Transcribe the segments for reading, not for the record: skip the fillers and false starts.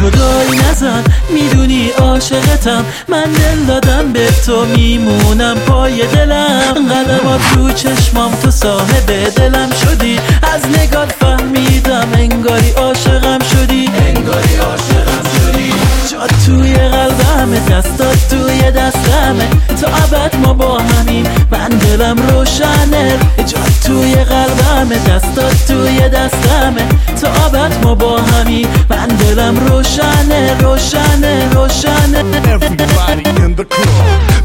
جدایی نزن، میدونی عاشقتم، من دل دادم به تو، میمونم پای دلم. قدمات رو چشمام، تو صاحب دلم شدی، از نگات فهمیدم انگاری عاشقم شدی، انگاری عاشقم شدی. جات توی قلبمه، دستات توی دستمه، تا ابد ما با همیم، من دلم روشنه. جات توی قلبمه، دستات توی دستمه، تا ابد ما با همیم، من دلم روشنه، روشنه، روشنه. Everybody in the club.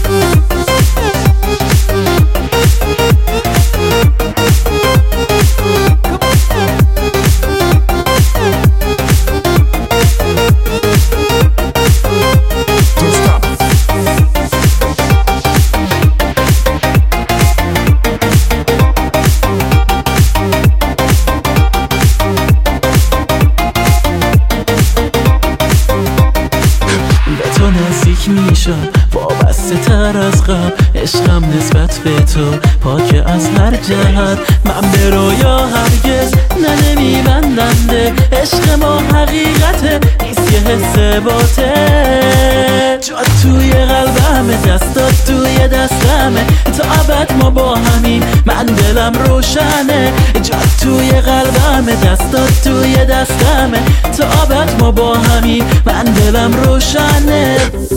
نزدیک میشم وابسته تر از قبل، عشقم نسبت به تو پاک از هر جهت. من به رویا هرگز نمیبندنده، عشق ما حقیقته، نیست یه حس باطل. جات توی قلبمه، دستات توی دستمه، تا ابد ما با همیم، من دلم روشنه. جات توی قلبمه، دستات توی دستمه، تا ابد ما با همیم، من دلم روشنه.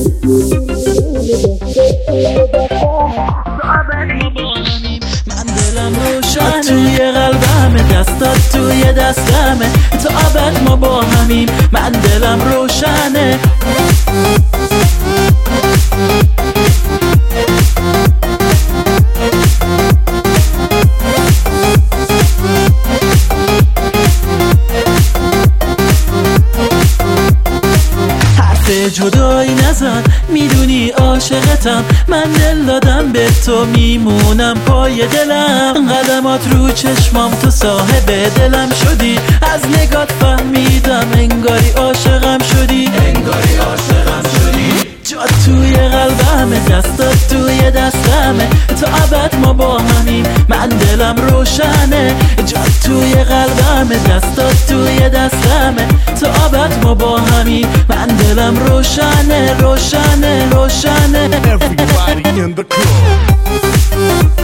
من دلم روشنه. توی قلبمه، دستات توی دستمه، تا ابد ما با همیم، من دلم روشنه. جدایی نزن، میدونی عاشقتم، من دل دادم به تو، میمونم پای دلم. قدمات رو چشمام، تو صاحب دلم شدی، از نگات فهمیدم انگاری عاشقم شدی، انگاری عاشقم شدی. جات توی قلبمه، دستات توی دستمه، تا ابد ما با همیم، من دلم روشنه. جات توی قلبمه، دستات توی دستمه، تا ابد ما با همیم، من دلم روشنه، روشنه، روشنه. Everybody in the club.